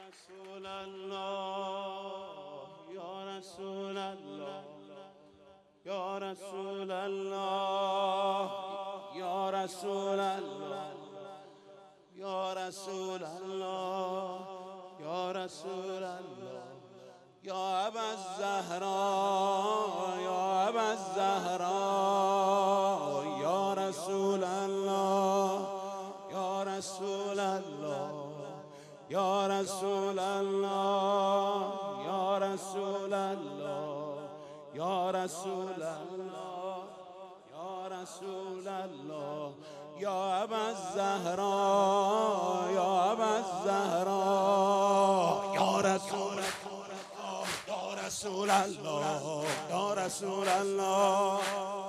رسول الله یا رسول الله یا رسول الله یا رسول الله یا رسول الله یا رسول الله یا ابا الزهراء یا ابا الزهراء یا رسول الله یا رسول الله یا رسول الله یا رسول الله یا رسول الله یا رسول الله یا ابا الزهراء یا ابا الزهراء یا رسول الله یا رسول الله یا رسول الله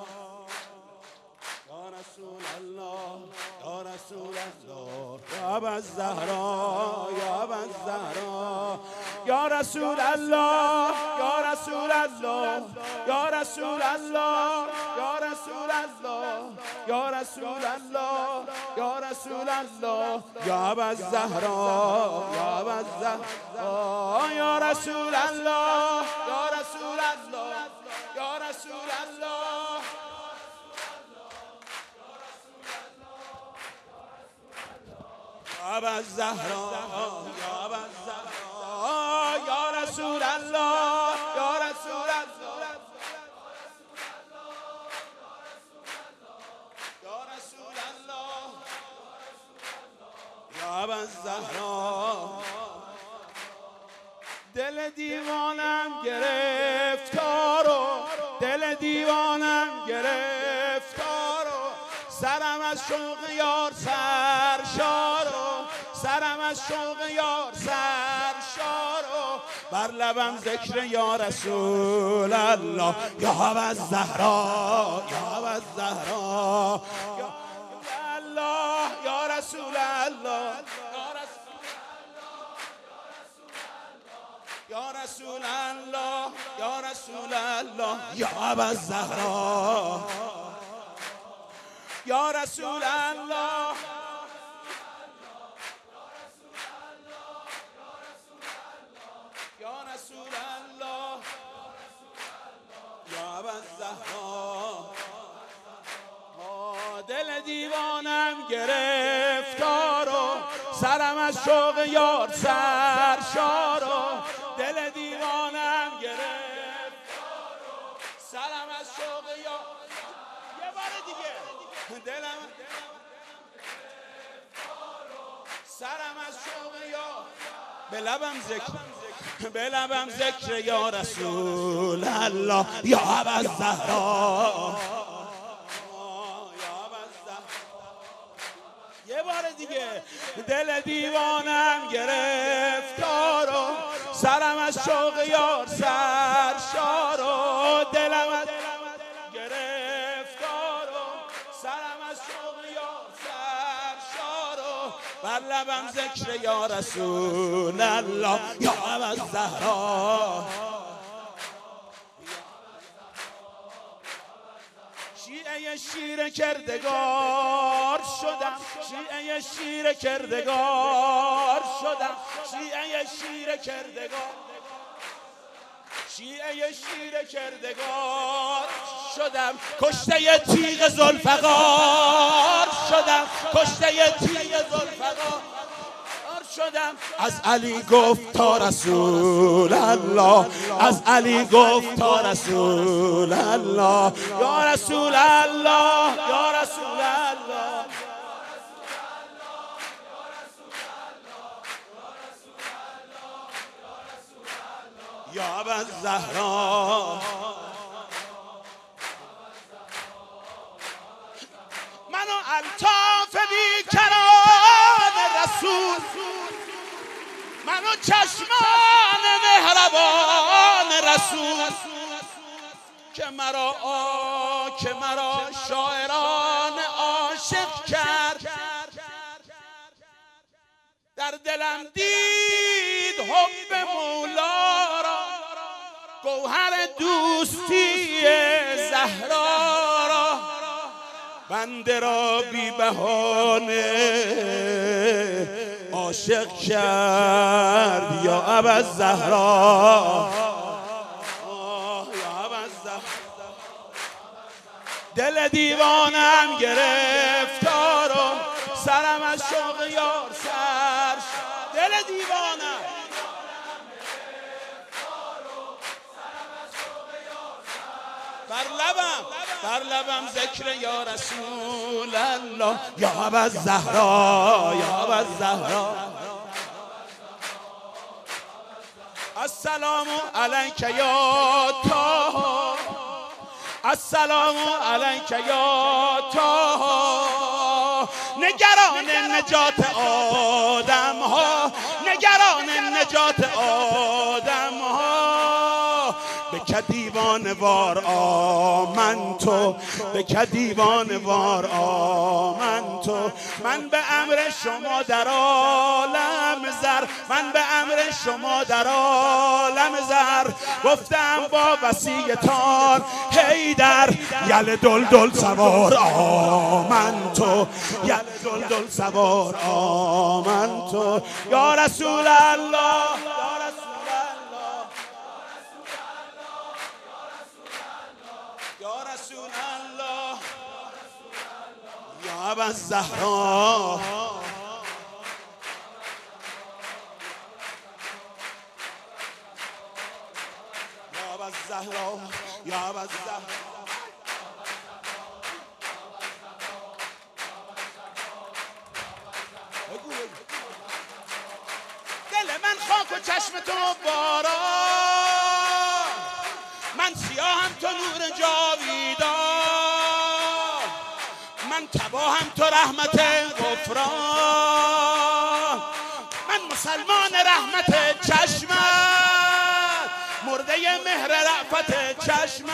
یا رسول الله یا رسول الله یا ابا الزهراء یا ابا الزهراء یا رسول الله یا رسول الله یا رسول الله یا رسول الله یا رسول الله یا رسول الله یا ابا الزهراء یا ابا الزهراء یا رسول الله یا رسول الله یا رسول الله ابا الزهراء یا ابا الزهراء یا رسول الله یا رسول الله یا رسول الله یا ابا الزهراء دل دیوانم گرفتار و دل دیوانم گرفتار و سرم از شوق یار سرشار و سرم از شوق یار سرشار و بر لبم ذکر یا رسول الله یا ابا الزهراء یا ابا الزهراء یا الله یا رسول الله یا رسول الله یا رسول الله یا ابا الزهراء یا رسول الله یا رسول الله یا ابا الزهراء دل دیوانم گرفتار و سرم از شوق یار سرشار و دل دیوانم گرفتار و سرم از شوق یار یه بار دیگه دلم سرم از شوق یار به لبم ذکر یا رسول الله یا ابا الزهراء یه بار دیگه دل دیوانم گرفتار و سرم از شوق یار سرشار و دلم گرفتار و سرم از شوق یار سرشار و بر لبم ذکر یا رسول الله یا ابا الزهراء شیعه شیر کردگار شدم شیعه شیر کردگار شدم شیعه شیر کردگار شیعه شیر کردگار شدم کشته تیغ ذوالفقار شدم کشته تیغ ذوالفقار شدم از علی گفت تا رسول الله از علی گفت تا رسول الله یا رسول الله یا رسول الله یا ابا الزهراء منو الطاف بیکران رسول منو چشمان مهربان رسول که مرا شاعران عاشق کرد در دلم دید حب مولا را گوهر دوستی زهرا را بنده را بی بهانه عاشق کرد یا ابوالزهرا، یا ابوالزهرا. دل دیوانم گرفتار و سرم از شوق یار سر شد. دل دیوانم بر لبم ذکر یا رسول الله، یا ابوالزهرا، یا ابوالزهرا. السلام علیک یا طه، السلام علیک یا طه. نگران نجات آدم ها، نگران نجات آدم ها. به دیوان وار آمن تو، به دیوان وار آمن تو. من به امر شما در عالم زر، من به امر شما در عالم زر. گفتم با وصیتان حیدر، یل دلدل سوار آمن تو، یل دلدل سوار آمن تو. یا رسول الله، یا رسول الله، یا ابوالزهرا. یا ابوالزهرا، یا ابوالزهرا. دل من خاک و چشم تو باران، من سیاهم تو نور جاویدان، من تباهم تو رحمت غفران، من مسلمان رحمت چشمت، مرده مهر رأفت چشمت.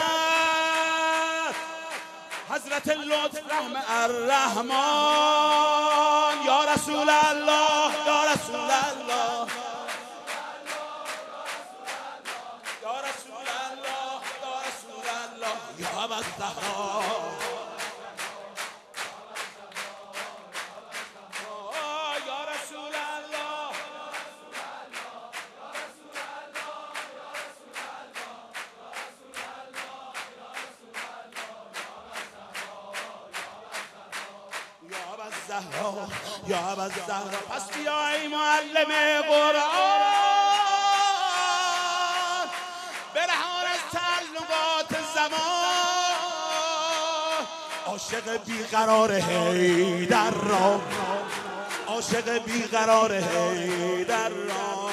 حضرت لطف رحم الرحمن، یا رسول الله، یا رسول الله، یا رسول الله، یا رسول الله. یا ابوالزهرا، یا رسول الله، یا ابوالزهرا، یا ابوالزهرا. پس بیا ای معلم قرآن، برهان از تعلقات زمان. عاشق بیقرار حیدر را، عاشق بیقرار حیدر را.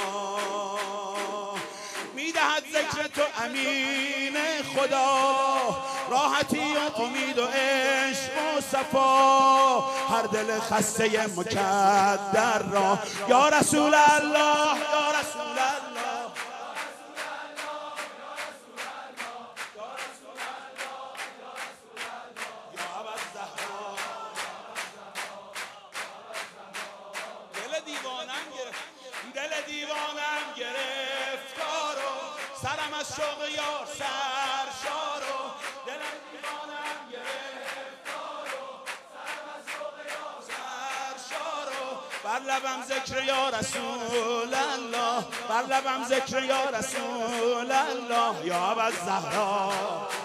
میدهد ذکر تو امین خدا، راحتی و امید و عشق و صفا. هر دل خسته مکدر را، یا رسول الله، یا رسول الله. دل دیوانم گرفتار و سرم از شوق یار سرشار و. دل دیوانم گرفتار و سرم از شوق یار سرشار و. بر لبم ذکر یا رسول الله، بر لبم ذکر یا رسول الله. یا ابوالزهرا.